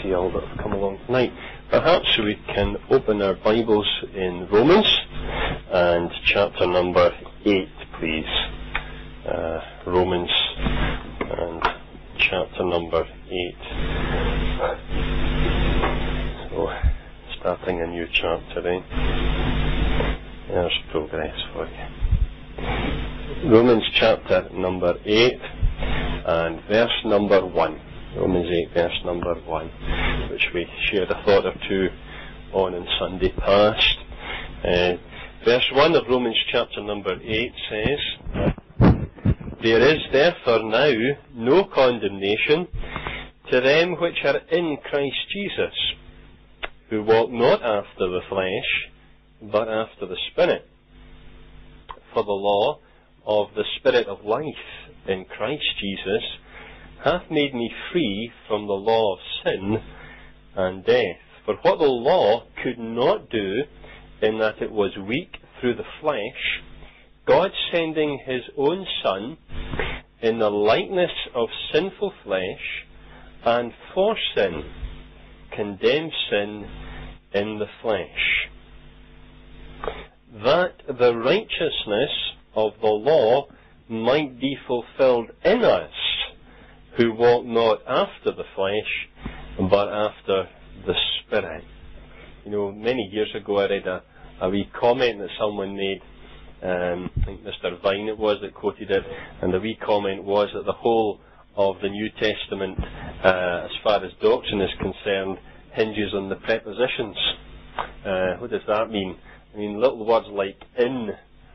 all that have come along tonight. Perhaps we can open our Bibles in Romans and chapter number 8, please. Romans and chapter number 8. So, starting a new chapter, There's progress for you. Romans chapter number 8 and verse number 1. Romans 8 verse number 1, which we shared a thought or two on Sunday past. Verse 1 of Romans chapter number 8 says, "There is therefore now no condemnation to them which are in Christ Jesus, who walk not after the flesh, but after the Spirit. For the law of the Spirit of life in Christ Jesus hath made me free from the law of sin and death. For what the law could not do, in that it was weak through the flesh, God sending his own Son in the likeness of sinful flesh, and for sin, condemned sin in the flesh, that the righteousness of the law might be fulfilled in us, who walk not after the flesh, but after the Spirit." You know, many years ago I read a wee comment that someone made, I think Mr. Vine it was that quoted it, and the wee comment was that the whole of the New Testament, as far as doctrine is concerned, hinges on the prepositions. What does that mean? I mean, little words like "in"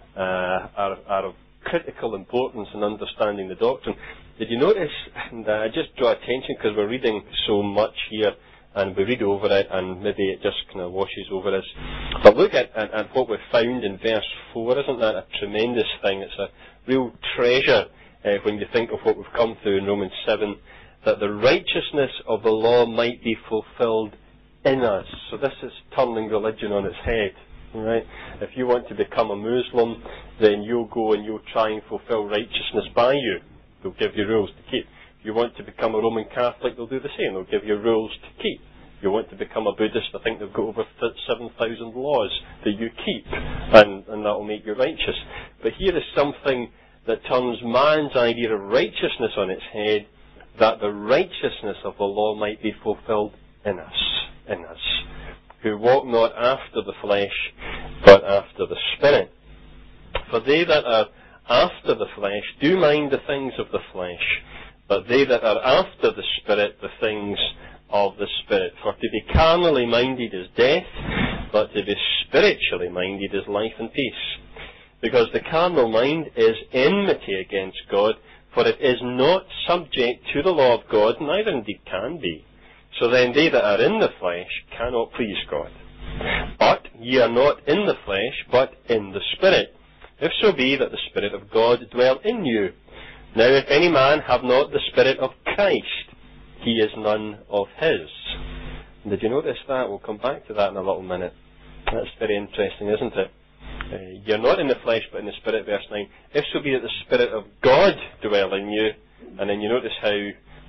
are of critical importance in understanding the doctrine. Did you notice, and I just draw attention because we're reading so much here, and we read over it and maybe it just kind of washes over us, but look at what we found in verse 4. Isn't that a tremendous thing? It's a real treasure when you think of what we've come through in Romans 7, that the righteousness of the law might be fulfilled in us. So this is turning religion on its head. Right? If you want to become a Muslim, then you'll go and you'll try and fulfill righteousness by you. They'll give you rules to keep. If you want to become a Roman Catholic, they'll do the same. They'll give you rules to keep. If you want to become a Buddhist, I think they've got over 7,000 laws that you keep, and that will make you righteous. But here is something that turns man's idea of righteousness on its head, that the righteousness of the law might be fulfilled in us, who walk not after the flesh, but after the Spirit. For they that are after the flesh do mind the things of the flesh, but they that are after the Spirit, the things of the Spirit. For to be carnally minded is death, but to be spiritually minded is life and peace. Because the carnal mind is enmity against God, for it is not subject to the law of God, neither indeed can be. So then they that are in the flesh cannot please God. But ye are not in the flesh, but in the Spirit, if so be that the Spirit of God dwell in you. Now if any man have not the Spirit of Christ, he is none of his. Did you notice that? We'll come back to that in a little minute. That's very interesting, isn't it? You're not in the flesh, but in the Spirit, verse 9. If so be that the Spirit of God dwell in you, and then you notice how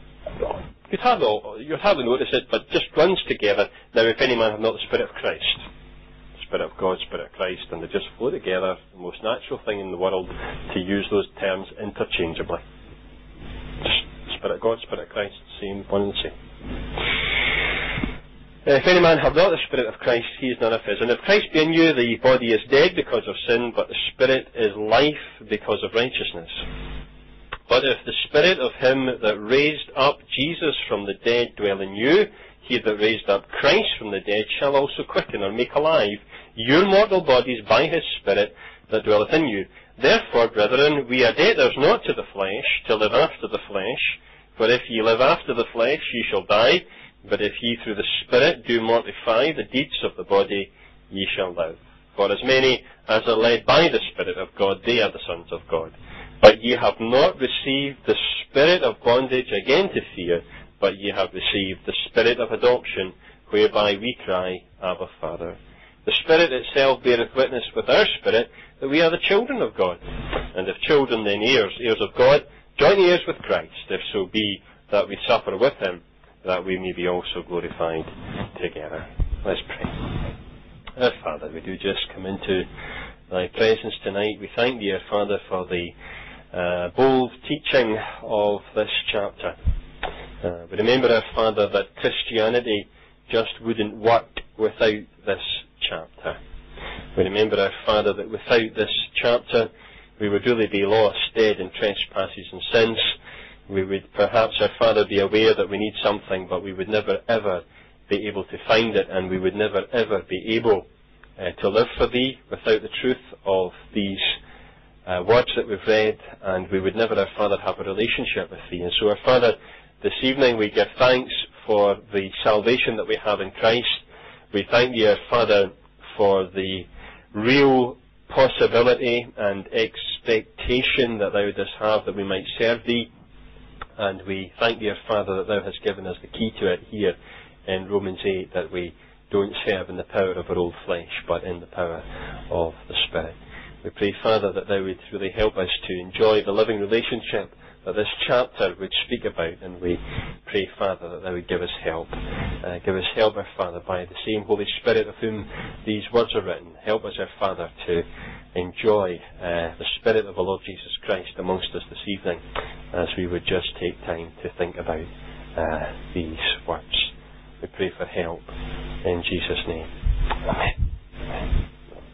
you'd hardly notice it, but just runs together. Now, if any man have not the Spirit of Christ, Spirit of God, Spirit of Christ, and they just flow together, the most natural thing in the world to use those terms interchangeably. Just Spirit of God, Spirit of Christ, same, one and the same. If any man have not the Spirit of Christ, he is none of his. And if Christ be in you, the body is dead because of sin, but the Spirit is life because of righteousness. But if the Spirit of him that raised up Jesus from the dead dwell in you, he that raised up Christ from the dead shall also quicken or make alive your mortal bodies by his Spirit that dwelleth in you. Therefore, brethren, we are debtors not to the flesh, to live after the flesh. For if ye live after the flesh, ye shall die. But if ye through the Spirit do mortify the deeds of the body, ye shall live. For as many as are led by the Spirit of God, they are the sons of God. But ye have not received the spirit of bondage again to fear, but ye have received the Spirit of adoption, whereby we cry, Abba, Father. The Spirit itself beareth witness with our spirit that we are the children of God. And if children, then heirs, heirs of God, joint heirs with Christ, if so be that we suffer with him, that we may be also glorified together. Let's pray. Our Father, we do just come into Thy presence tonight. We thank Thee, our Father, for the bold teaching of this chapter. We remember, our Father, that Christianity just wouldn't work without this chapter. We remember, our Father, that without this chapter we would really be lost, dead in trespasses and sins. We would perhaps, our Father, be aware that we need something, but we would never ever be able to find it, and we would never ever be able to live for Thee without the truth of these words that we've read, and we would never, our Father, have a relationship with Thee. And so, our Father, this evening we give thanks for the salvation that we have in Christ. We thank Thee, our Father, for the real possibility and expectation that Thou dost have that we might serve Thee. And we thank Thee, our Father, that Thou hast given us the key to it here in Romans 8, that we don't serve in the power of our old flesh, but in the power of the Spirit. We pray, Father, that Thou would really help us to enjoy the living relationship that this chapter would speak about, and we pray, Father, that Thou would give us help. Give us help, our Father, by the same Holy Spirit of whom these words are written. Help us, our Father, to enjoy the Spirit of the Lord Jesus Christ amongst us this evening, as we would just take time to think about these words. We pray for help in Jesus' name. Amen. Amen.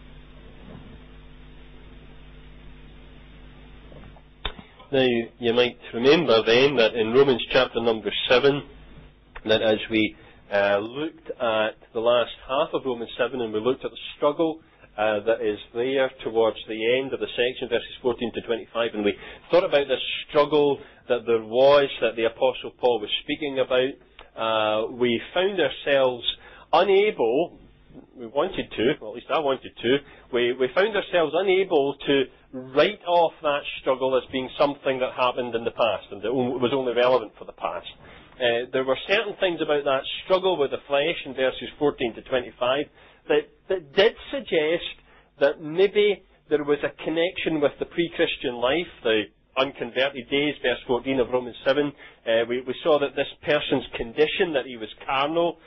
Now, you might remember then that in Romans chapter number 7, that as we looked at the last half of Romans 7, and we looked at the struggle that is there towards the end of the section, verses 14 to 25, and we thought about this struggle that there was, that the Apostle Paul was speaking about. We found ourselves unable, we wanted to, well, at least I wanted to, we found ourselves unable to write off that struggle as being something that happened in the past and that was only relevant for the past. There were certain things about that struggle with the flesh in verses 14 to 25 that did suggest that maybe there was a connection with the pre-Christian life, the unconverted days, verse 14 of Romans 7. We saw that this person's condition, that he was carnal,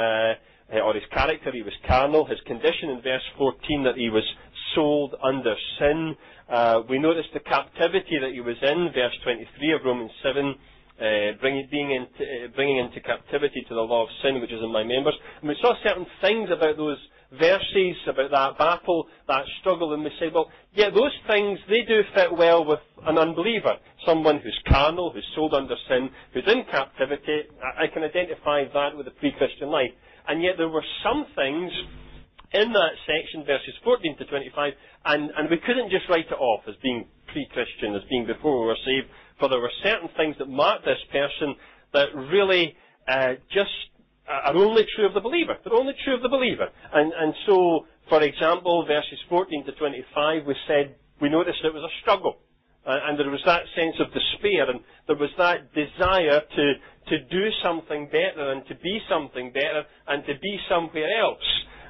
or his character, he was carnal. His condition in verse 14, that he was sold under sin. We noticed the captivity that he was in, verse 23 of Romans 7, bringing into captivity to the law of sin, which is in my members. And we saw certain things about those verses, about that battle, that struggle, and we said, well, yeah, those things, they do fit well with an unbeliever. Someone who's carnal, who's sold under sin, who's in captivity. I can identify that with the pre-Christian life. And yet there were some things in that section, verses 14 to 25, and we couldn't just write it off as being pre-Christian, as being before we were saved, for there were certain things that marked this person that really just are only true of the believer. They're only true of the believer. And so, for example, verses 14 to 25, we noticed it was a struggle. And there was that sense of despair, and there was that desire to do something better, and to be something better, and to be somewhere else.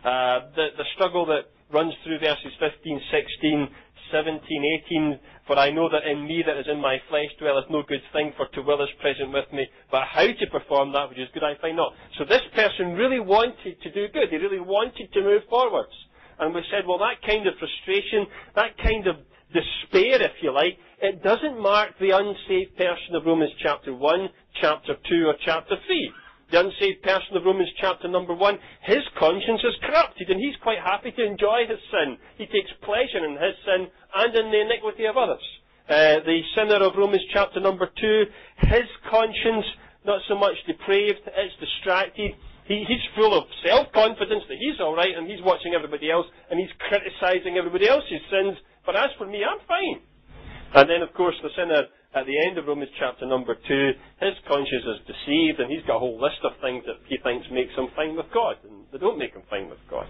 The struggle that runs through verses 15, 16, 17, 18, for I know that in me that is in my flesh dwelleth no good thing, for to will is present with me, but how to perform that which is good I find not. So this person really wanted to do good. He really wanted to move forwards. And we said, well, that kind of frustration, that kind of despair, if you like, it doesn't mark the unsaved person of Romans chapter 1, chapter 2, or chapter 3. The unsaved person of Romans chapter number 1, his conscience is corrupted, and he's quite happy to enjoy his sin. He takes pleasure in his sin and in the iniquity of others. The sinner of Romans chapter number 2, his conscience, not so much depraved, it's distracted. He's full of self-confidence that he's all right, and he's watching everybody else, and he's criticising everybody else's sins. But as for me, I'm fine. And then, of course, the sinner at the end of Romans chapter number 2, his conscience is deceived, and he's got a whole list of things that he thinks makes him fine with God, and they don't make him fine with God.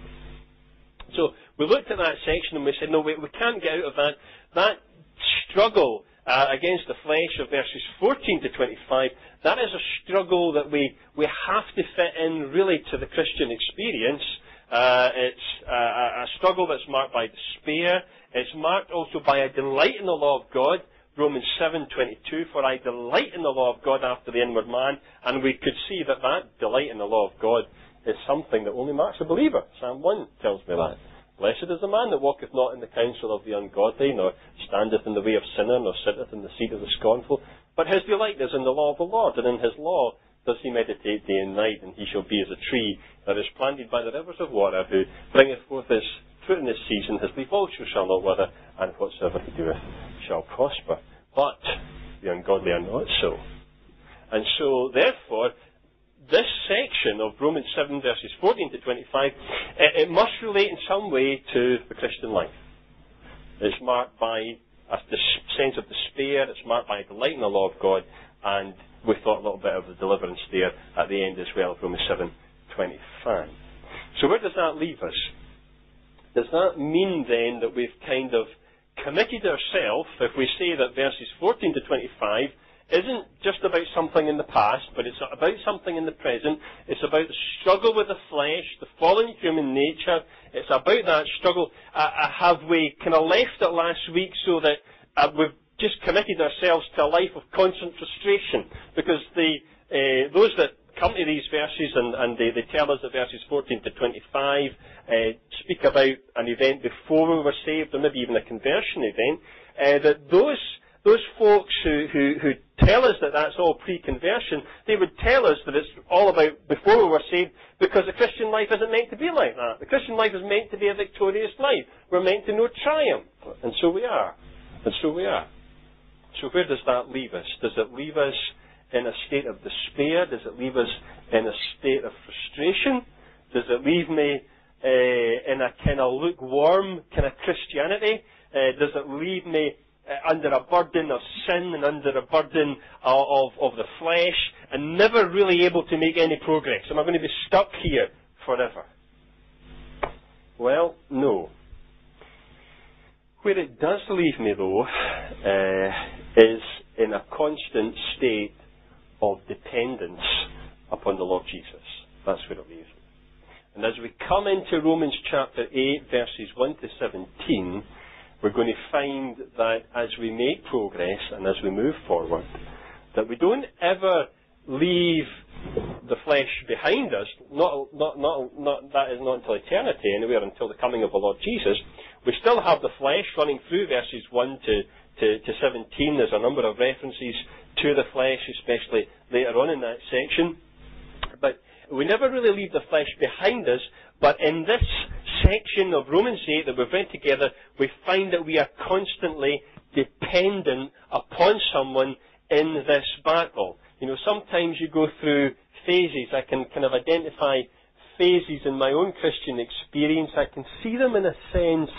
So we looked at that section and we said, no, we can't get out of that. That struggle against the flesh of verses 14 to 25, that is a struggle that we have to fit in really to the Christian experience. It's a struggle that's marked by despair. It's marked also by a delight in the law of God. Romans 7:22, for I delight in the law of God after the inward man, and we could see that that delight in the law of God is something that only marks a believer. Psalm 1 tells me that. Blessed is the man that walketh not in the counsel of the ungodly, nor standeth in the way of sinner, nor sitteth in the seat of the scornful. But his delight is in the law of the Lord, and in his law does he meditate day and night, and he shall be as a tree that is planted by the rivers of water, who bringeth forth his fruit in his season, his leaf also shall not wither, and whatsoever he doeth shall prosper. But the ungodly are not so. And so, therefore, this section of Romans 7 verses 14 to 25, it must relate in some way to the Christian life. It's marked by a sense of despair, it's marked by a delight in the law of God, and we thought a little bit of the deliverance there at the end as well of Romans 7:25. So where does that leave us? Does that mean then that we've kind of committed ourselves, if we say that verses 14 to 25 isn't just about something in the past, but it's about something in the present. It's about the struggle with the flesh, the fallen human nature. It's about that struggle. Have we kind of left it last week so that we've just committed ourselves to a life of constant frustration? Because those that come to these verses and they tell us that verses 14 to 25 speak about an event before we were saved, or maybe even a conversion event, that those folks who tell us that that's all pre-conversion, they would tell us that it's all about before we were saved, because the Christian life isn't meant to be like that. The Christian life is meant to be a victorious life. We're meant to know triumph. And so we are. And so we are. So where does that leave us? Does it leave us in a state of despair? Does it leave us in a state of frustration? Does it leave me in a kind of lukewarm kind of Christianity? Does it leave me under a burden of sin and under a burden of the flesh and never really able to make any progress? Am I going to be stuck here forever? Well, no. Where it does leave me, though, is in a constant state of dependence upon the Lord Jesus. That's where it leaves me. And as we come into Romans chapter 8, verses 1 to 17, we're going to find that as we make progress and as we move forward, that we don't ever leave the flesh behind us. That is not until eternity, anywhere until the coming of the Lord Jesus. We still have the flesh running through verses 1 to 17. There's a number of references to the flesh, especially later on in that section. But we never really leave the flesh behind us. But in this section of Romans 8 that we've read together, we find that we are constantly dependent upon someone in this battle. You know, sometimes you go through phases. I can kind of identify phases in my own Christian experience. I can see them in a sense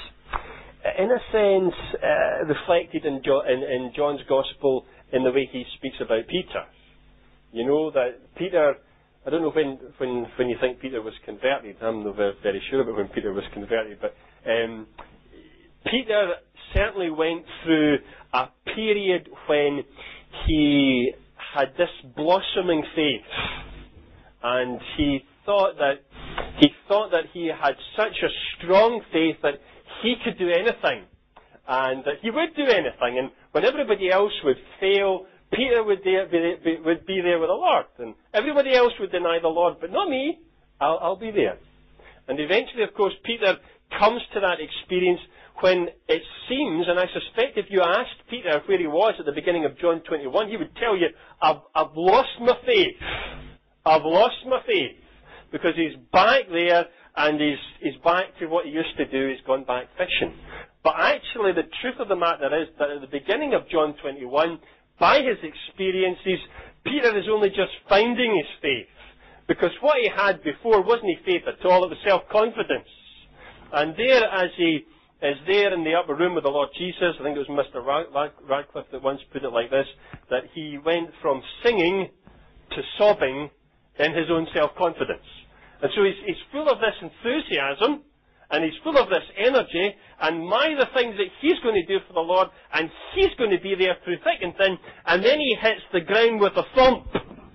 reflected in John's Gospel in the way he speaks about Peter. You know, that Peter, I don't know when you think Peter was converted. I'm not very sure about when Peter was converted, but Peter certainly went through a period when he had this blossoming faith, and he thought that he had such a strong faith that he could do anything, and that he would do anything. And when everybody else would fail, Peter would be there with the Lord, and everybody else would deny the Lord, but not me. I'll be there. And eventually, of course, Peter comes to that experience when it seems, and I suspect if you asked Peter where he was at the beginning of John 21, he would tell you, I've lost my faith. I've lost my faith. Because he's back there, and he's back to what he used to do. He's gone back fishing. But actually, the truth of the matter is that at the beginning of John 21, by his experiences, Peter is only just finding his faith. Because what he had before wasn't faith at all, it was self-confidence. And there, as he is there in the upper room with the Lord Jesus, I think it was Mr. Radcliffe that once put it like this, that he went from singing to sobbing in his own self-confidence. And so he's full of this enthusiasm, and he's full of this energy, and the things that he's going to do for the Lord, and he's going to be there through thick and thin, and then he hits the ground with a thump,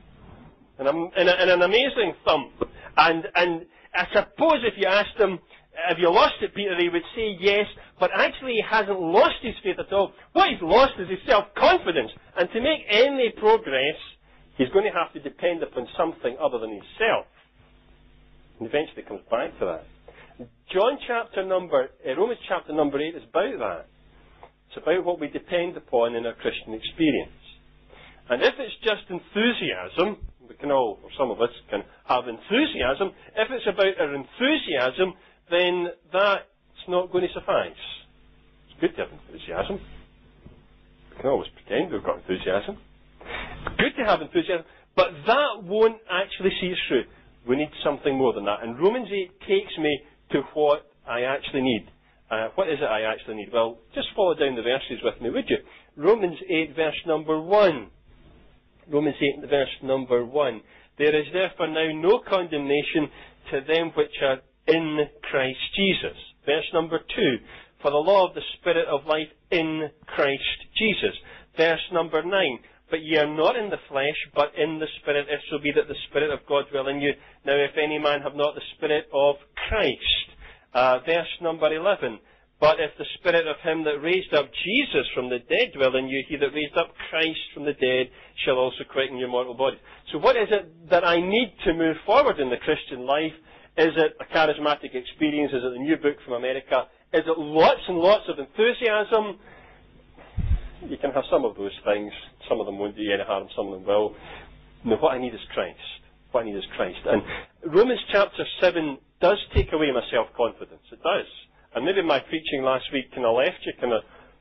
and an amazing thump. And I suppose if you asked him, have you lost it, Peter? He would say yes, but actually he hasn't lost his faith at all. What he's lost is his self-confidence. And to make any progress, he's going to have to depend upon something other than himself. And eventually comes back to that. Romans chapter number 8 is about that. It's about what we depend upon in our Christian experience. And if it's just enthusiasm, we can all, or some of us can have enthusiasm. If it's about our enthusiasm, then that's not going to suffice. It's good to have enthusiasm. We can always pretend we've got enthusiasm. Good to have enthusiasm, but that won't actually see us through. We need something more than that. And Romans 8 takes me to what I actually need. What is it I actually need? Well, just follow down the verses with me, would you? Romans 8, verse number 1. Romans 8, verse number 1. There is therefore now no condemnation to them which are in Christ Jesus. Verse number 2. For the law of the Spirit of life in Christ Jesus. Verse number 9. But ye are not in the flesh, but in the Spirit, if so be that the Spirit of God dwell in you. Now if any man have not the Spirit of Christ. Verse number 11. But if the Spirit of him that raised up Jesus from the dead dwell in you, he that raised up Christ from the dead shall also quicken your mortal body. So what is it that I need to move forward in the Christian life? Is it a charismatic experience? Is it the new book from America? Is it lots and lots of enthusiasm? You can have some of those things. Some of them won't do you any harm, some of them will. No, what I need is Christ. What I need is Christ. And Romans chapter 7 does take away my self-confidence. It does. And maybe my preaching last week kind of left you kind of,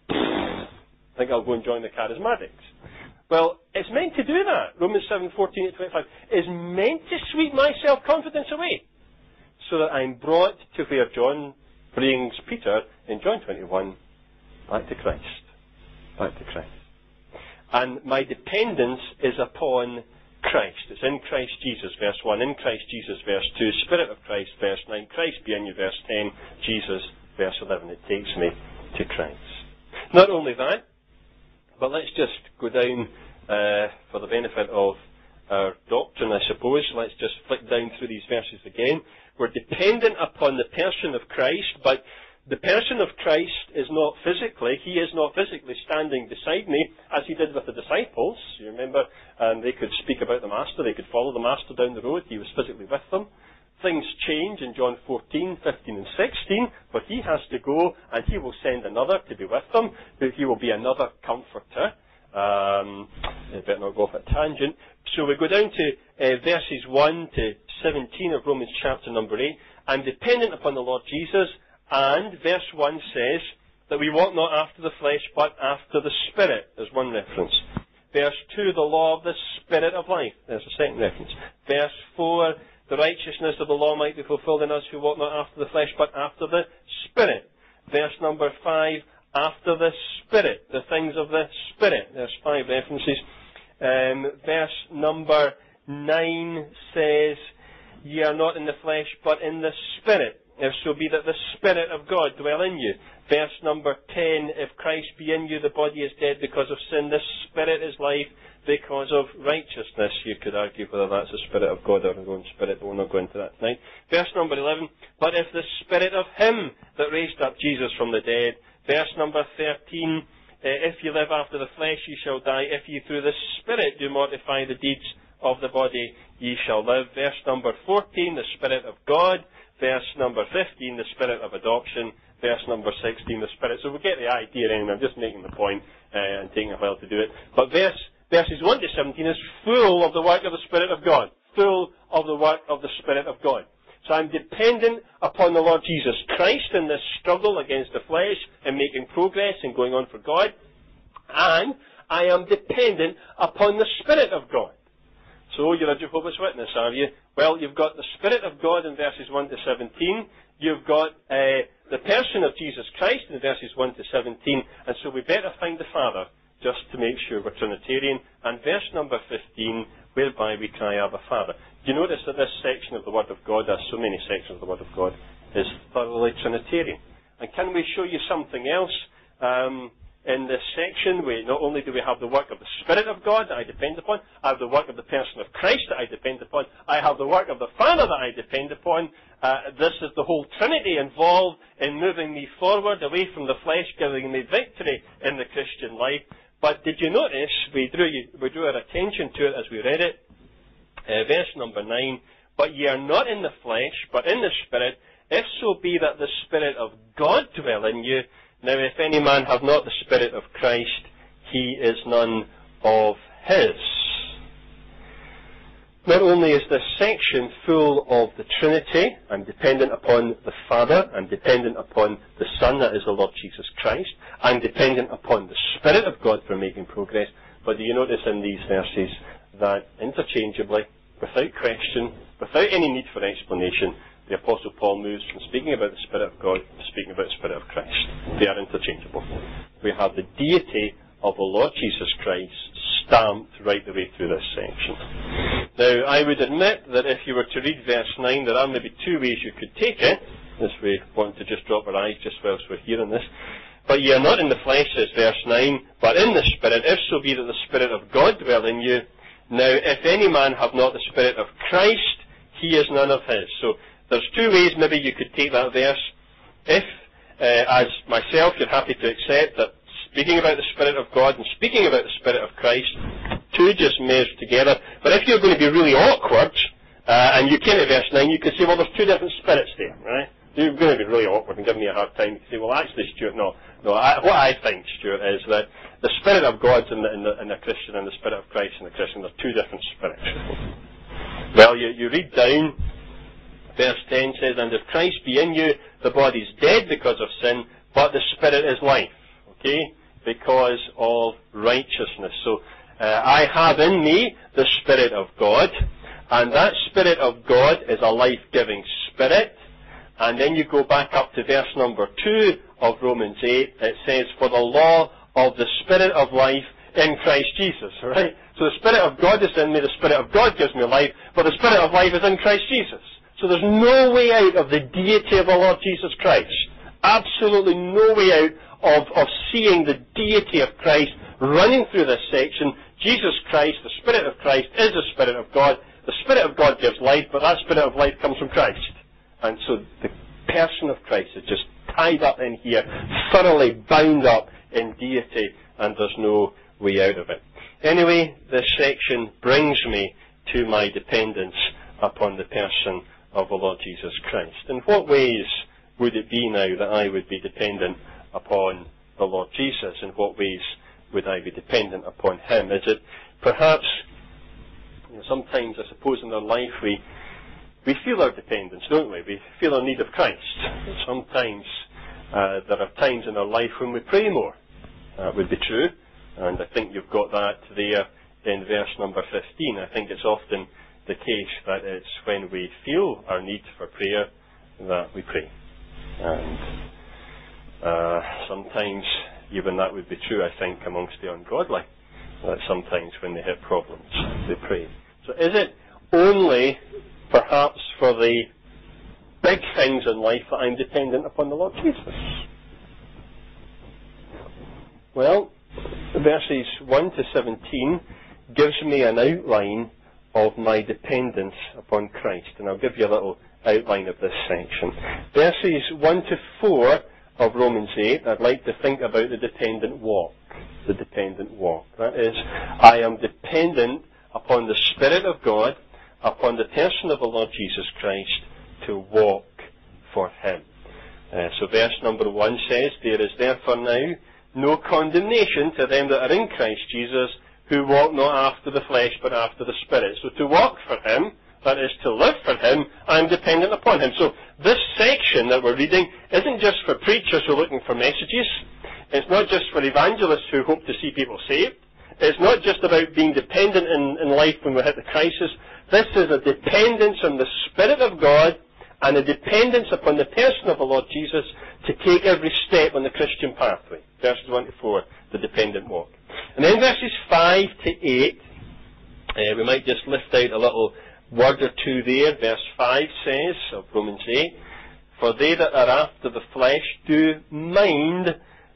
I think I'll go and join the charismatics. Well, it's meant to do that. Romans 7:14-25 is meant to sweep my self-confidence away, so that I'm brought to where John brings Peter in John 21, back to Christ. Back to Christ. And my dependence is upon Christ. It's in Christ Jesus, verse 1. In Christ Jesus, verse 2. Spirit of Christ, verse 9. Christ be in you, verse 10. Jesus, verse 11. It takes me to Christ. Not only that, but let's just go down for the benefit of our doctrine, I suppose. Let's just flick down through these verses again. We're dependent upon the person of Christ, but the person of Christ is not physically, he is not physically standing beside me, as he did with the disciples. You remember, they could speak about the Master, they could follow the Master down the road, he was physically with them. Things change in John 14, 15 and 16, but he has to go and he will send another to be with them. He will be another comforter. I better not go off at a tangent. So we go down to verses 1 to 17 of Romans chapter number 8. I'm dependent upon the Lord Jesus, and verse 1 says that we walk not after the flesh, but after the Spirit. There's one reference. Verse 2, the law of the Spirit of life. There's a second reference. Verse 4, the righteousness of the law might be fulfilled in us who walk not after the flesh, but after the Spirit. Verse number 5, after the Spirit, the things of the Spirit. There's 5 references. Verse number 9 says, ye are not in the flesh, but in the Spirit, if so be that the Spirit of God dwell in you. Verse number 10, if Christ be in you, the body is dead because of sin, the Spirit is life because of righteousness. You could argue whether that's the Spirit of God or his own Spirit, but we'll not go into that tonight. Verse number 11, but if the Spirit of him that raised up Jesus from the dead. Verse number 13, if you live after the flesh, ye shall die. If ye through the Spirit do mortify the deeds of the body, ye shall live. Verse number 14, the Spirit of God. Verse number 15, the Spirit of adoption. Verse number 16, the Spirit. So we get the idea anyway. I'm just making the point and taking a while to do it. But verses 1 to 17 is full of the work of the Spirit of God. Full of the work of the Spirit of God. So I'm dependent upon the Lord Jesus Christ in this struggle against the flesh and making progress and going on for God. And I am dependent upon the Spirit of God. So you're a Jehovah's Witness, are you? Well, you've got the Spirit of God in verses 1 to 17. You've got the person of Jesus Christ in verses 1 to 17. And so we better find the Father just to make sure we're Trinitarian. And verse number 15, whereby we cry, Abba, Father. Do you notice that this section of the Word of God, as so many sections of the Word of God, is thoroughly Trinitarian? And can we show you something else? in this section, not only do we have the work of the Spirit of God that I depend upon, I have the work of the person of Christ that I depend upon, I have the work of the Father that I depend upon. This is the whole Trinity involved in moving me forward away from the flesh, giving me victory in the Christian life. But did you notice, we drew our attention to it as we read it, verse number 9, but ye are not in the flesh, but in the Spirit, if so be that the Spirit of God dwell in you. Now if any man have not the Spirit of Christ, he is none of his. Not only is this section full of the Trinity, I'm dependent upon the Father, I'm dependent upon the Son, that is the Lord Jesus Christ, I'm dependent upon the Spirit of God for making progress, but do you notice in these verses that interchangeably, without question, without any need for explanation, the Apostle Paul moves from speaking about the Spirit of God to speaking about the Spirit of Christ. They are interchangeable. We have the deity of the Lord Jesus Christ stamped right the way through this section. Now, I would admit that if you were to read verse 9, there are maybe two ways you could take it, if we want to just drop our eyes just whilst we're hearing this. But ye are not in the flesh, says verse 9, but in the Spirit, if so be that the Spirit of God dwell in you. Now, if any man have not the Spirit of Christ, he is none of his. So, there's two ways maybe you could take that verse. If, as myself, you're happy to accept that speaking about the Spirit of God and speaking about the Spirit of Christ, two just merge together. But if you're going to be really awkward, and you came to verse 9, you could say, well, there's two different spirits there, right? You're going to be really awkward and give me a hard time. You can say, well, actually, Stuart, no. What I think, Stuart, is that the Spirit of God's in the Christian and the Spirit of Christ in the Christian, they're two different spirits. Well, you read down, verse 10 says, and if Christ be in you, the body's dead because of sin, but the Spirit is life. Okay? Because of righteousness. So, I have in me the Spirit of God, and that Spirit of God is a life-giving Spirit. And then you go back up to verse number 2 of Romans 8, it says, for the law of the Spirit of life in Christ Jesus, right? So the Spirit of God is in me, the Spirit of God gives me life, but the Spirit of life is in Christ Jesus. So there's no way out of the deity of the Lord Jesus Christ. Absolutely no way out of seeing the deity of Christ running through this section. Jesus Christ, the Spirit of Christ, is the Spirit of God. The Spirit of God gives life, but that Spirit of life comes from Christ. And so the person of Christ is just tied up in here, thoroughly bound up in deity, and there's no way out of it. Anyway, this section brings me to my dependence upon the person of the Lord Jesus Christ. In what ways would it be now that I would be dependent upon the Lord Jesus? In what ways would I be dependent upon Him? Is it perhaps, sometimes I suppose in our life we feel our dependence, don't we? We feel our need of Christ. Sometimes there are times in our life when we pray more. That would be true, and I think you've got that there in verse number 15. I think it's often the case that it's when we feel our need for prayer that we pray. And sometimes even that would be true, I think, amongst the ungodly. That sometimes when they hit problems, they pray. So is it only perhaps for the big things in life that I'm dependent upon the Lord Jesus? Well, verses 1 to 17 gives me an outline of my dependence upon Christ. And I'll give you a little outline of this section. Verses 1 to 4 of Romans 8, I'd like to think about the dependent walk. The dependent walk. That is, I am dependent upon the Spirit of God, upon the person of the Lord Jesus Christ, to walk for Him. So verse number 1 says, there is therefore now no condemnation to them that are in Christ Jesus, who walk not after the flesh, but after the Spirit. So to walk for Him, that is to live for Him, I'm dependent upon Him. So this section that we're reading isn't just for preachers who are looking for messages. It's not just for evangelists who hope to see people saved. It's not just about being dependent in life when we hit the crisis. This is a dependence on the Spirit of God and a dependence upon the person of the Lord Jesus to take every step on the Christian pathway. Verses 1 to 4, the dependent walk. And then verses 5 to 8, we might just lift out a little word or two there. Verse 5 says, of Romans 8, for they that are after the flesh do mind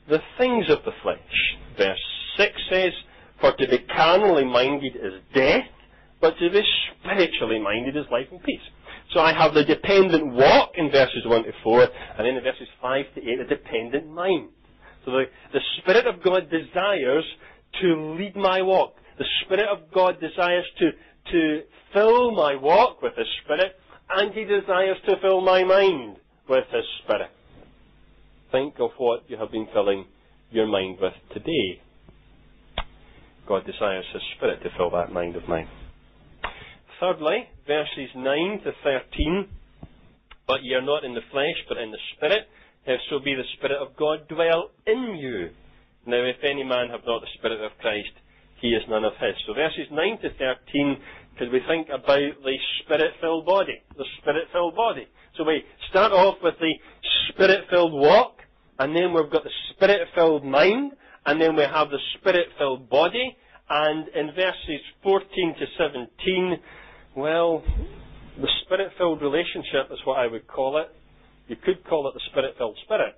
the things of the flesh. Verse 6 says, for to be carnally minded is death, but to be spiritually minded is life and peace. So I have the dependent walk in verses 1 to 4, and then in verses 5 to 8, the dependent mind. So the Spirit of God desires to lead my walk. The Spirit of God desires to fill my walk with His Spirit, and He desires to fill my mind with His Spirit. Think of what you have been filling your mind with today. God desires His Spirit to fill that mind of mine. Thirdly, verses 9 to 13, but ye are not in the flesh, but in the Spirit, if so be the Spirit of God dwell in you. Now, if any man have not the Spirit of Christ, he is none of His. So verses 9 to 13, could we think about the Spirit-filled body? The Spirit-filled body. So we start off with the Spirit-filled walk, and then we've got the Spirit-filled mind, and then we have the Spirit-filled body, and in verses 14 to 17, well, the Spirit-filled relationship is what I would call it. You could call it the Spirit-filled spirit.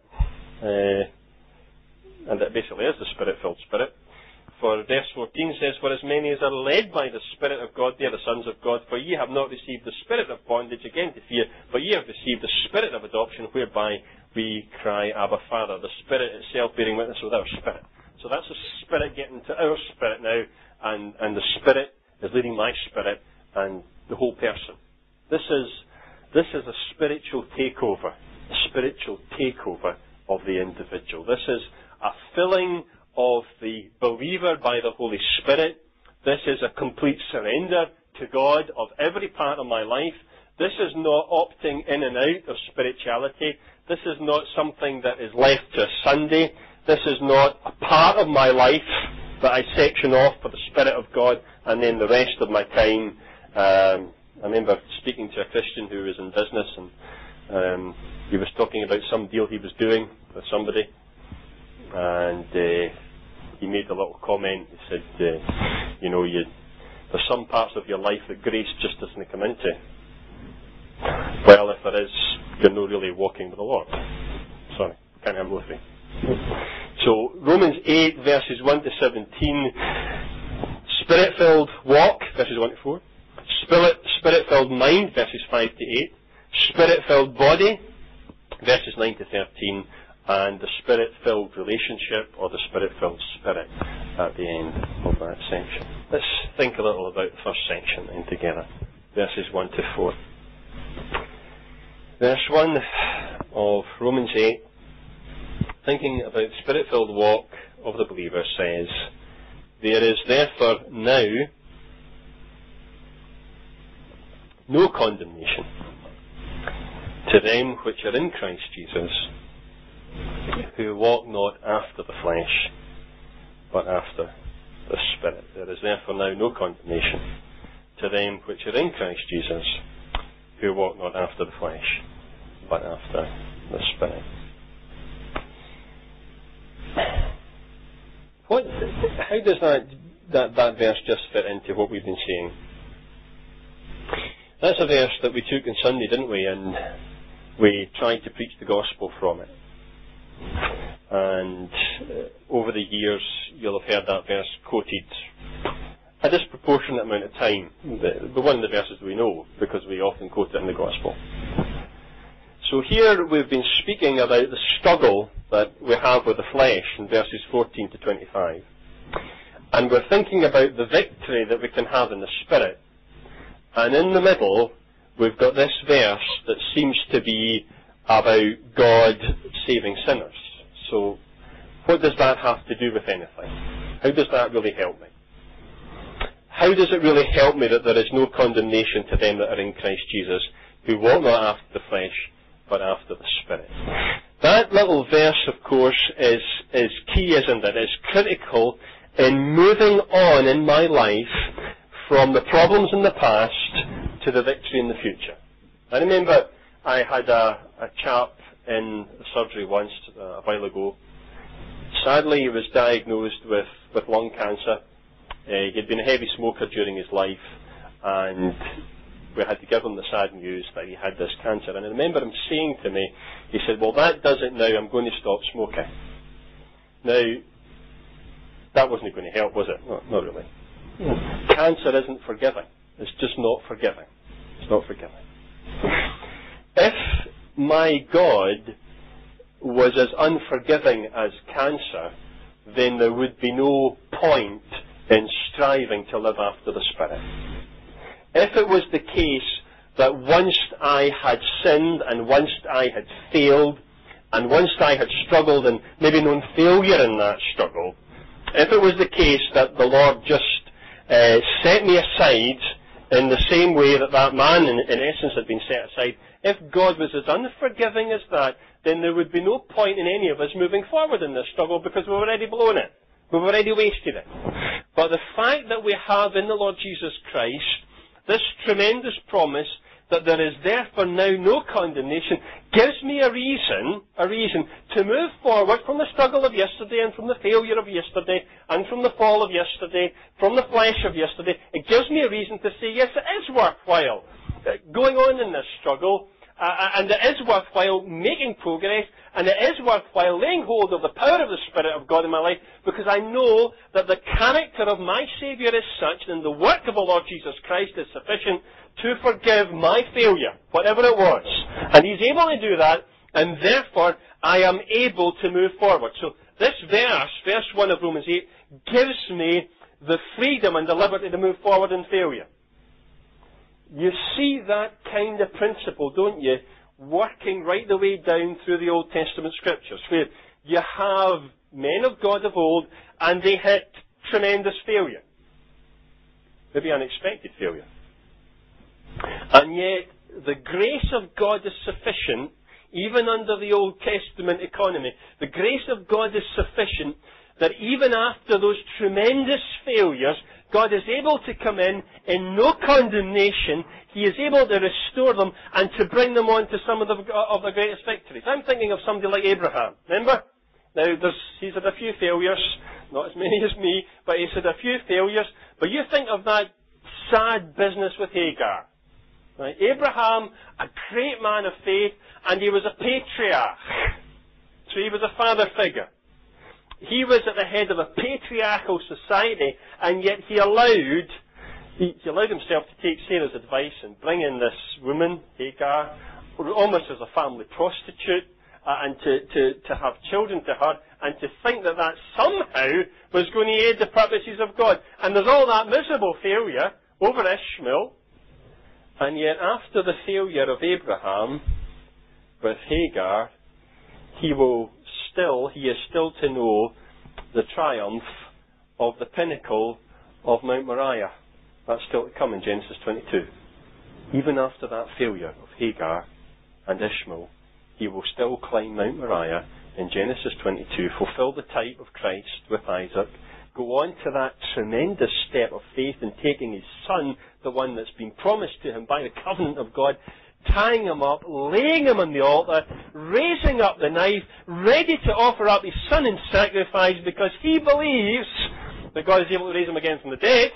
And it basically is the Spirit-filled spirit. For verse 14 says, for as many as are led by the Spirit of God, they are the sons of God. For ye have not received the spirit of bondage again to fear, but ye have received the Spirit of adoption, whereby we cry, Abba, Father. The Spirit itself bearing witness with our spirit. So that's the Spirit getting to our spirit now, and the Spirit is leading my spirit and the whole person. This is a spiritual takeover, of the individual. This is a filling of the believer by the Holy Spirit. This is a complete surrender to God of every part of my life. This is not opting in and out of spirituality. This is not something that is left to Sunday. This is not a part of my life that I section off for the Spirit of God and then the rest of my time. I remember speaking to a Christian who was in business, and he was talking about some deal he was doing with somebody, and he made a little comment. He said, there's some parts of your life that grace just doesn't come into. Well, if there is, you're not really walking with the Lord. Sorry, can't handle with me. So, Romans 8, verses 1 to 17, Spirit-filled walk, verses 1 to 4, Spirit-filled mind, verses 5 to 8, Spirit-filled body, verses 9 to 13, and the Spirit-filled relationship, or the Spirit-filled spirit, at the end of that section. Let's think a little about the first section in together, verses 1 to 4. Verse 1 of Romans 8, thinking about the Spirit-filled walk of the believer, says, there is therefore now no condemnation to them which are in Christ Jesus, who walk not after the flesh, but after the Spirit. There is therefore now no condemnation to them which are in Christ Jesus, who walk not after the flesh, but after the Spirit. How does that verse just fit into what we've been saying? That's a verse that we took on Sunday, didn't we? And we tried to preach the gospel from it. And over the years, you'll have heard that verse quoted a disproportionate amount of time. The one of the verses we know, because we often quote it in the gospel. So here we've been speaking about the struggle that we have with the flesh in verses 14 to 25. And we're thinking about the victory that we can have in the Spirit. And in the middle, we've got this verse that seems to be about God saving sinners. So, what does that have to do with anything? How does that really help me? How does it really help me that there is no condemnation to them that are in Christ Jesus, who walk not after the flesh, but after the Spirit? That little verse, of course, is key, isn't it? It's critical in moving on in my life from the problems in the past to the victory in the future. I remember I had a chap in surgery once, a while ago. Sadly, he was diagnosed with lung cancer. He'd been a heavy smoker during his life, and we had to give him the sad news that he had this cancer. And I remember him saying to me, he said, well, that does it now, I'm going to stop smoking. Now, that wasn't going to help, was it? No, not really. Cancer isn't forgiving. It's just not forgiving. It's not forgiving. If my God was as unforgiving as cancer, then there would be no point in striving to live after the Spirit. If it was the case that once I had sinned and once I had failed and once I had struggled and maybe known failure in that struggle, if it was the case that the Lord just set me aside in the same way that that man in essence had been set aside, if God was as unforgiving as that, then there would be no point in any of us moving forward in this struggle because we've already blown it. We've already wasted it. But the fact that we have in the Lord Jesus Christ this tremendous promise that there is therefore now no condemnation gives me a reason to move forward from the struggle of yesterday and from the failure of yesterday and from the fall of yesterday, from the flesh of yesterday. It gives me a reason to say, yes, it is worthwhile going on in this struggle, and it is worthwhile making progress, and it is worthwhile laying hold of the power of the Spirit of God in my life, because I know that the character of my Saviour is such, and the work of the Lord Jesus Christ is sufficient to forgive my failure, whatever it was. And He's able to do that, and therefore I am able to move forward. So this verse 1 of Romans 8, gives me the freedom and the liberty to move forward in failure. You see that kind of principle, don't you, working right the way down through the Old Testament Scriptures, where you have men of God of old, and they hit tremendous failure. Maybe unexpected failure. And yet, the grace of God is sufficient, even under the Old Testament economy. The grace of God is sufficient that even after those tremendous failures, God is able to come in no condemnation. He is able to restore them and to bring them on to some of the greatest victories. I'm thinking of somebody like Abraham. Remember? Now, he's had a few failures, not as many as me, but he's had a few failures. But you think of that sad business with Hagar. Right? Abraham, a great man of faith, and he was a patriarch. So he was a father figure. He was at the head of a patriarchal society, and yet he allowed himself to take Sarah's advice and bring in this woman, Hagar, almost as a family prostitute, and to have children to her, and to think that somehow was going to aid the purposes of God. And there's all that miserable failure over Ishmael, and yet after the failure of Abraham with Hagar, he is still to know the triumph of the pinnacle of Mount Moriah. That's still to come in Genesis 22. Even after that failure of Hagar and Ishmael, he will still climb Mount Moriah in Genesis 22, fulfill the type of Christ with Isaac, go on to that tremendous step of faith in taking his son, the one that's been promised to him by the covenant of God, tying him up, laying him on the altar, raising up the knife, ready to offer up his son in sacrifice because he believes that God is able to raise him again from the dead,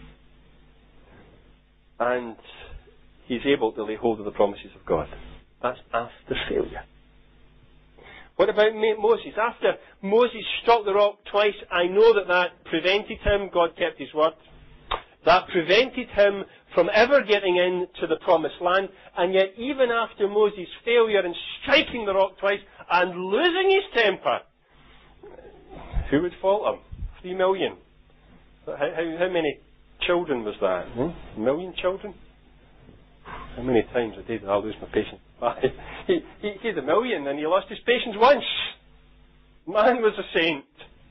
and he's able to lay hold of the promises of God. That's after failure. What about Moses? After Moses struck the rock twice, I know that prevented him. God kept his word. That prevented him from ever getting into the promised land. And yet, even after Moses' failure in striking the rock twice and losing his temper, who would fault him? 3 million. How many children was that? 1 million children? How many times a day did I lose my patience? He had 1 million and he lost his patience once. Man was a saint.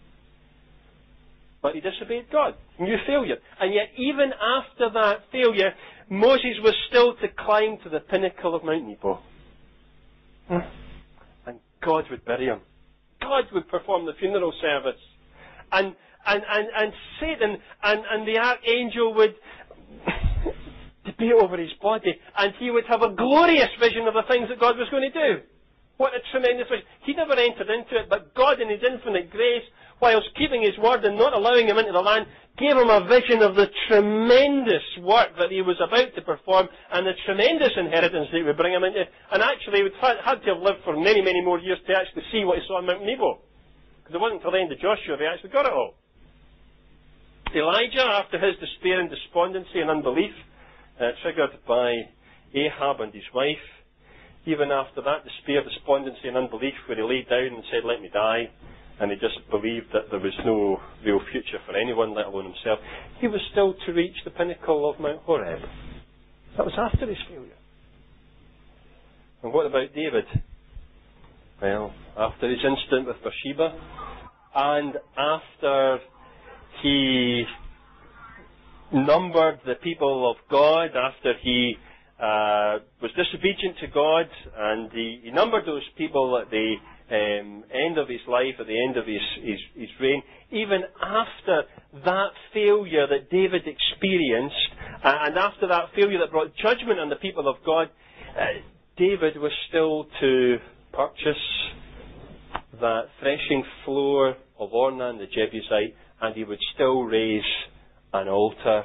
But he disobeyed God. New failure. And yet even after that failure, Moses was still to climb to the pinnacle of Mount Nebo. And God would bury him. God would perform the funeral service. And Satan and the archangel would debate over his body, and he would have a glorious vision of the things that God was going to do. What a tremendous vision. He never entered into it, but God in his infinite grace, whilst keeping his word and not allowing him into the land, gave him a vision of the tremendous work that he was about to perform and the tremendous inheritance that he would bring him into. And actually, he had to have lived for many, many more years to actually see what he saw on Mount Nebo. Because it wasn't until the end of Joshua they actually got it all. Elijah, after his despair and despondency and unbelief, triggered by Ahab and his wife, even after that despair, despondency and unbelief, where he laid down and said, "Let me die," and he just believed that there was no real future for anyone, let alone himself, he was still to reach the pinnacle of Mount Horeb. That was after his failure. And what about David? Well, after his incident with Bathsheba, and after he numbered the people of God, after he was disobedient to God, and he numbered those people at the end of his life, at the end of his reign, even after that failure that David experienced, and after that failure that brought judgment on the people of God, David was still to purchase that threshing floor of Ornan the Jebusite, and he would still raise an altar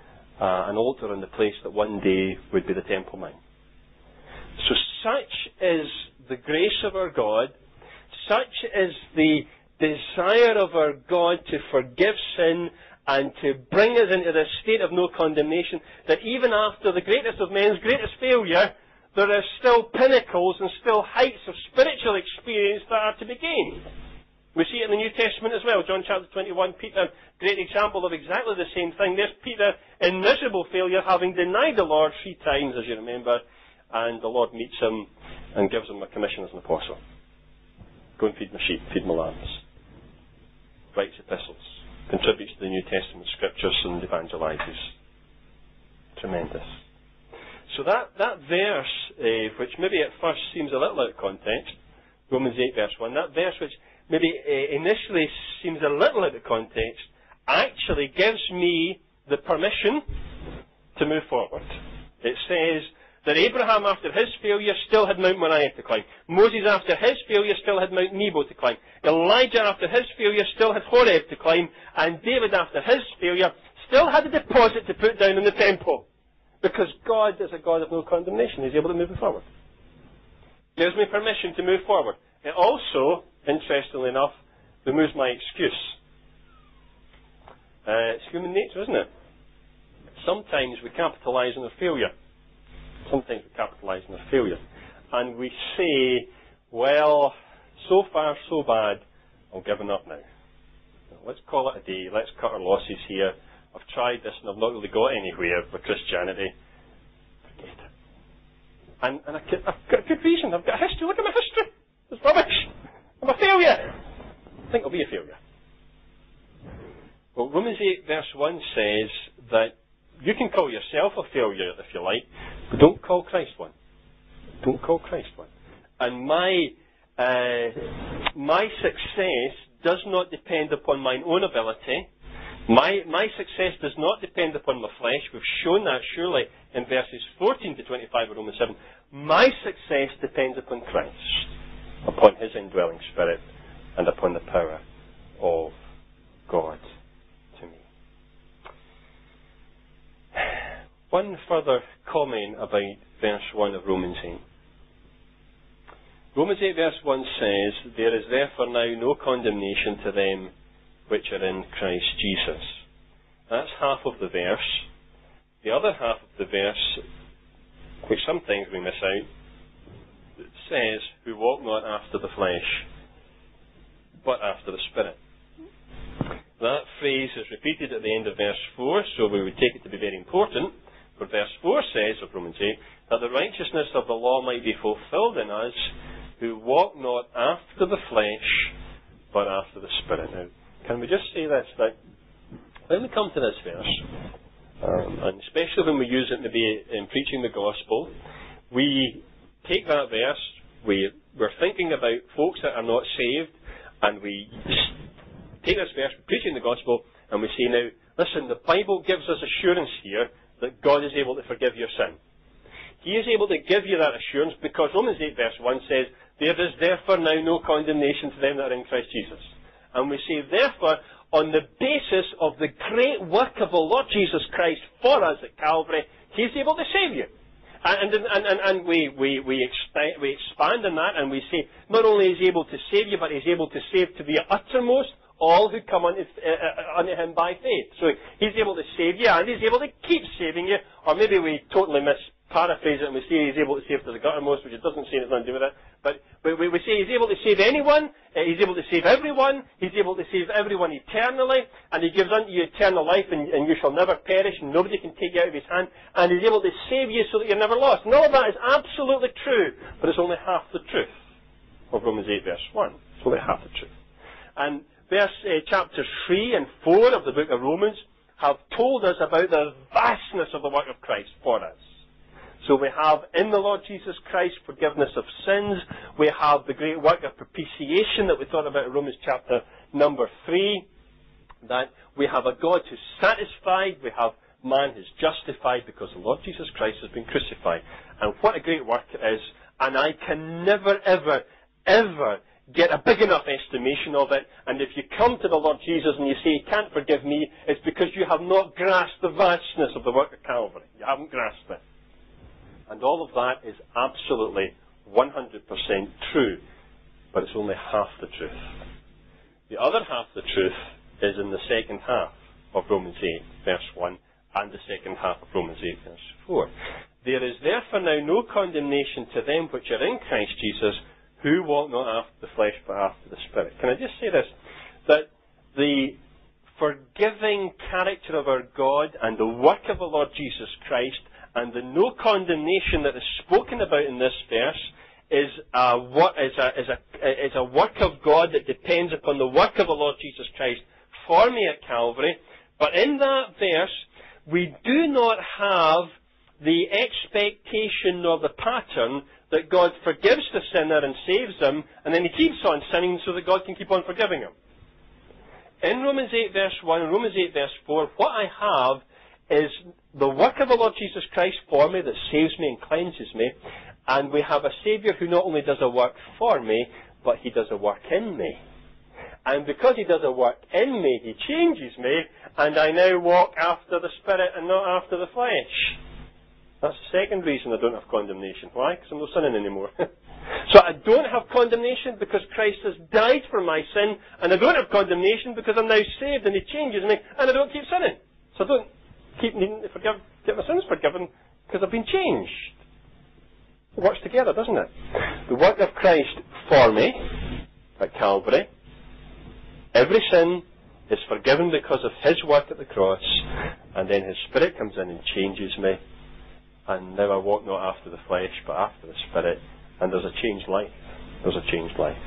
in the place that one day would be the Temple Mount. So such is the grace of our God, such is the desire of our God to forgive sin and to bring us into this state of no condemnation, that even after the greatest of men's greatest failure, there are still pinnacles and still heights of spiritual experience that are to be gained. We see it in the New Testament as well. John chapter 21, Peter, great example of exactly the same thing. There's Peter in miserable failure, having denied the Lord 3 times, as you remember, and the Lord meets him and gives him a commission as an apostle. Go and feed my sheep, feed my lambs. Writes epistles, contributes to the New Testament scriptures and evangelises. Tremendous. So that verse, which maybe at first seems a little out of context, Romans 8 verse 1, that verse which maybe initially seems a little out of context, actually gives me the permission to move forward. It says that Abraham, after his failure, still had Mount Moriah to climb. Moses, after his failure, still had Mount Nebo to climb. Elijah, after his failure, still had Horeb to climb. And David, after his failure, still had a deposit to put down in the temple. Because God is a God of no condemnation. He's able to move forward. Gives me permission to move forward. It also, interestingly enough, removes my excuse. It's human nature, isn't it? Sometimes we capitalise on our failure. Sometimes we capitalise on our failure. And we say, well, so far so bad, I've given up now. Let's call it a day. Let's cut our losses here. I've tried this and I've not really got anywhere with Christianity. Forget it. And I've got a good reason. I've got a history. Look at my history. It's rubbish. I'm a failure. I think I'll be a failure. Well, Romans 8 verse 1 says that you can call yourself a failure if you like, but don't call Christ one. Don't call Christ one. And my success does not depend upon my own ability. My success does not depend upon my flesh. We've shown that surely in verses 14 to 25 of Romans 7. My success depends upon Christ, upon His indwelling Spirit, and upon the power of God to me. One further comment about verse 1 of Romans 8. Romans 8 verse 1 says, there is therefore now no condemnation to them which are in Christ Jesus. That's half of the verse. The other half of the verse, which sometimes we miss out, it says, who walk not after the flesh, but after the Spirit. That phrase is repeated at the end of verse 4, so we would take it to be very important. For verse 4 says of Romans 8, that the righteousness of the law might be fulfilled in us, who walk not after the flesh, but after the Spirit. Now, can we just say this, that when we come to this verse, and especially when we use it maybe in preaching the gospel, we take that verse, we're thinking about folks that are not saved, and we take this verse, preaching the gospel, and we say, now, listen, the Bible gives us assurance here that God is able to forgive your sin. He is able to give you that assurance because Romans 8 verse 1 says, there is therefore now no condemnation to them that are in Christ Jesus. And we say, therefore, on the basis of the great work of the Lord Jesus Christ for us at Calvary, He is able to save you. And we expand on that, and we say, not only is He able to save you, but He's able to save to the uttermost all who come unto Him by faith. So He's able to save you, and He's able to keep saving you. Or maybe we totally paraphrase it and we say He's able to save to the uttermost, which it doesn't say it's nothing to do with it. But we say He's able to save anyone, He's able to save everyone, He's able to save everyone eternally, and He gives unto you eternal life, and you shall never perish, and nobody can take you out of His hand, and He's able to save you so that you're never lost. And all of that is absolutely true, but it's only half the truth of Romans 8 verse 1. It's only half the truth. And chapters 3 and 4 of the book of Romans have told us about the vastness of the work of Christ for us. So we have in the Lord Jesus Christ forgiveness of sins. We have the great work of propitiation that we thought about in Romans chapter number 3. That we have a God who's satisfied. We have man who's justified because the Lord Jesus Christ has been crucified. And what a great work it is. And I can never, ever, ever get a big enough estimation of it. And if you come to the Lord Jesus and you say, He can't forgive me, it's because you have not grasped the vastness of the work of Calvary. You haven't grasped it. And all of that is absolutely 100% true, but it's only half the truth. The other half the truth is in the second half of Romans 8, verse 1, and the second half of Romans 8, verse 4. There is therefore now no condemnation to them which are in Christ Jesus, who walk not after the flesh, but after the Spirit. Can I just say this? That the forgiving character of our God and the work of the Lord Jesus Christ and the no condemnation that is spoken about in this verse is a work of God that depends upon the work of the Lord Jesus Christ for me at Calvary. But in that verse, we do not have the expectation nor the pattern that God forgives the sinner and saves them, and then He keeps on sinning so that God can keep on forgiving him. In Romans 8 verse 1 and Romans 8 verse 4, what I have is the work of the Lord Jesus Christ for me that saves me and cleanses me, and we have a Saviour who not only does a work for me, but He does a work in me. And because He does a work in me, He changes me, and I now walk after the Spirit and not after the flesh. That's the second reason I don't have condemnation. Why? Because I'm not sinning anymore. So I don't have condemnation because Christ has died for my sin, and I don't have condemnation because I'm now saved and He changes me, and I don't keep sinning. So I don't keep needing to get my sins forgiven because I've been changed. It works together, doesn't it? The work of Christ for me at Calvary, every sin is forgiven because of His work at the cross, and then His Spirit comes in and changes me, and now I walk not after the flesh but after the Spirit, and there's a changed life. There's a changed life.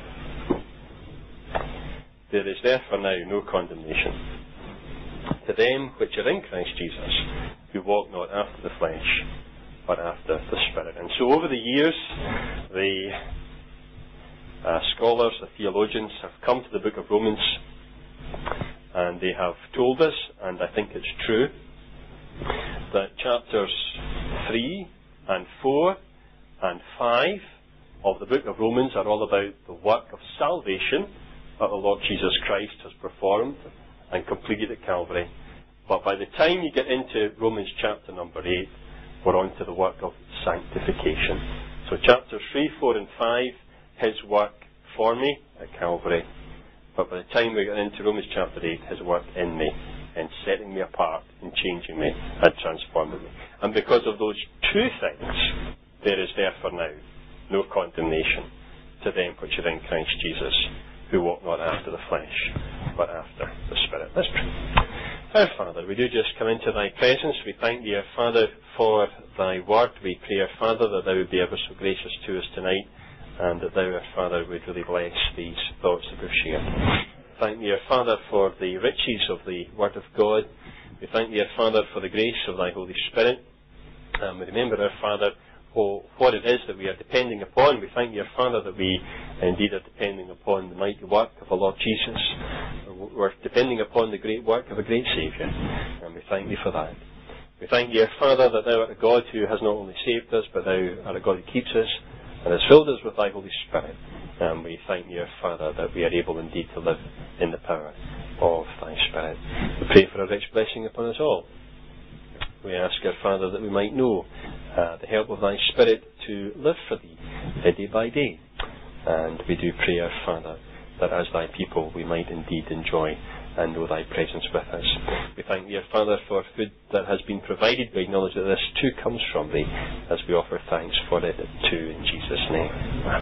There is therefore now no condemnation to them which are in Christ Jesus, who walk not after the flesh but after the Spirit. And so over the years, the scholars, the theologians have come to the book of Romans, and they have told us, and I think it's true, that chapters 3 and 4 and 5 of the book of Romans are all about the work of salvation that the Lord Jesus Christ has performed and completed at Calvary. But by the time you get into Romans chapter number 8, we're on to the work of sanctification. So chapters 3, 4 and 5, His work for me at Calvary. But by the time we get into Romans chapter 8, His work in me, and setting me apart, and changing me, and transforming me. And because of those two things, there is therefore now no condemnation to them which are in Christ Jesus, who walk not after the flesh, but after the Spirit. Let's pray. Our Father, we do just come into Thy presence. We thank Thee, our Father, for Thy word. We pray, our Father, that Thou would be ever so gracious to us tonight, and that Thou, our Father, would really bless these thoughts that we've shared. Thank Thee, our Father, for the riches of the Word of God. We thank Thee, our Father, for the grace of Thy Holy Spirit. We remember, our Father, what it is that we are depending upon. We thank Thee, our Father, that we indeed are depending upon the mighty work of the Lord Jesus. We're depending upon the great work of a great Saviour, and we thank Thee for that. We thank Thee, our Father, that Thou art a God who has not only saved us, but Thou art a God who keeps us and has filled us with Thy Holy Spirit. And we thank Thee, our Father, that we are able indeed to live in the power of Thy Spirit. We pray for a rich blessing upon us all. We ask, our Father, that we might know the help of thy Spirit to live for thee day by day. And we do pray, our Father, that as thy people we might indeed enjoy and know thy presence with us. We thank thee, our Father, for food that has been provided. We acknowledge that this too comes from thee, as we offer thanks for it too, in Jesus' name.